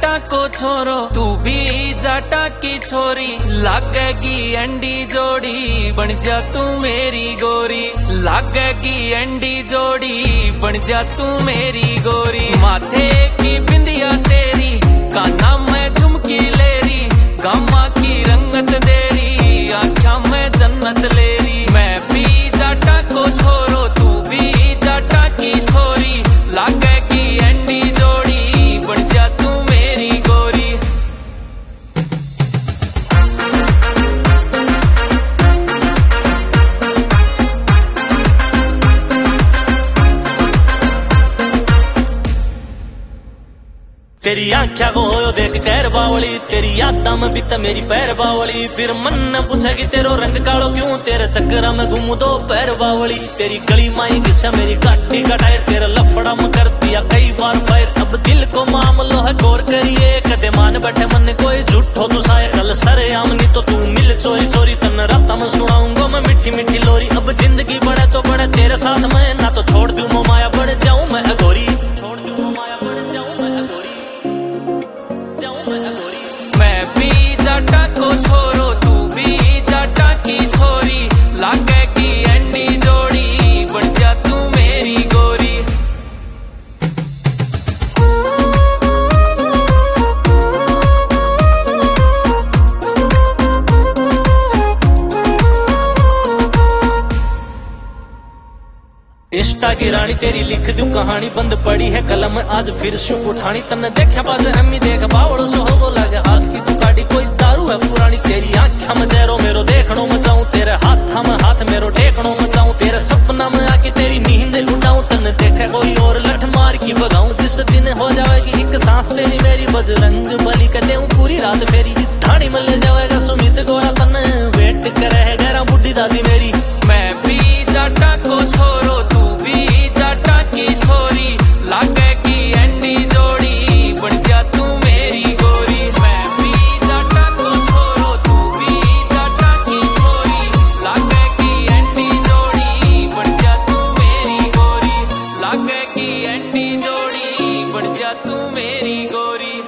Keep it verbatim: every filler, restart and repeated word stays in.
जाटा को छोरो तू भी जाटा की छोरी, लागेगी अंडी जोड़ी बन जा तू मेरी गोरी, लागेगी अंडी जोड़ी बन जा तू मेरी गोरी। माथे की बिंदिया तेरी, काना में झुमकी लेरी, गामा की रंगत देरी, आँखा में जन्नत लेरी। मैं भी जाटा को छोरो तू भी जाटा की छोरी, लागेगी अंडी जोड़ी बन जा तू मेरी गोरी। तेरी आँख्या को हो देख कैर बावली, तेरी यादा में बीत मेरी पैर बावली। फिर मन न पूछेगी तेरो रंग कालो क्यों, तेरे चक्कर में घूमू दो पैर बावली। तेरी गली माई घिसा मेरी गाड़ी का टायर, तेरा लफड़ा में कर दिया कई बार फायर। अब दिल को मामलो है गौर करिए, कदे मान बैठे मन कोई झूठो तू साए। कल सरे आमनी तो तू मिल चोरी चोरी, तन राता में सुनाऊंगा मैं मीठी मीठी लोरी। अब जिंदगी बढ़े तो बढ़े तेरे साथ में, ना तो छोड़ दूं मो माया बढ़ जाऊं मैं अघोरी, छोड़ दूं मो माया बढ़ जाऊं मैं अघोरी। मैं भी जाटा को छोरो तू भी जाटा की छोरी, लागेगी अंडी जोड़ी बन जा तू मेरी गोरी। इष्टा की रानी तेरी लिख दूं कहानी, बंद पड़ी है कलम आज फिर शू उठानी। तन्ने देखा पास हमी देख बावड़ो सो हो लगे हाथ की तू काटी, कोई दारू है पुरानी। तेरी आँखा में जहरो मेरो देखनो में जाऊं, तेरे हाथ में हाथ मेरो टेकनो में जाऊं। तेरे सपना में आके तेरी नींद लुटाऊं, तन्ने देखे कोई और लठ मार की भगाऊं। जिस दिन हो जाएगी एक सांस तेरी मेरी, बजरंग बली कर देऊं पूरी रात फेरी। ठाणी में ले जाएगा सुमित गोरा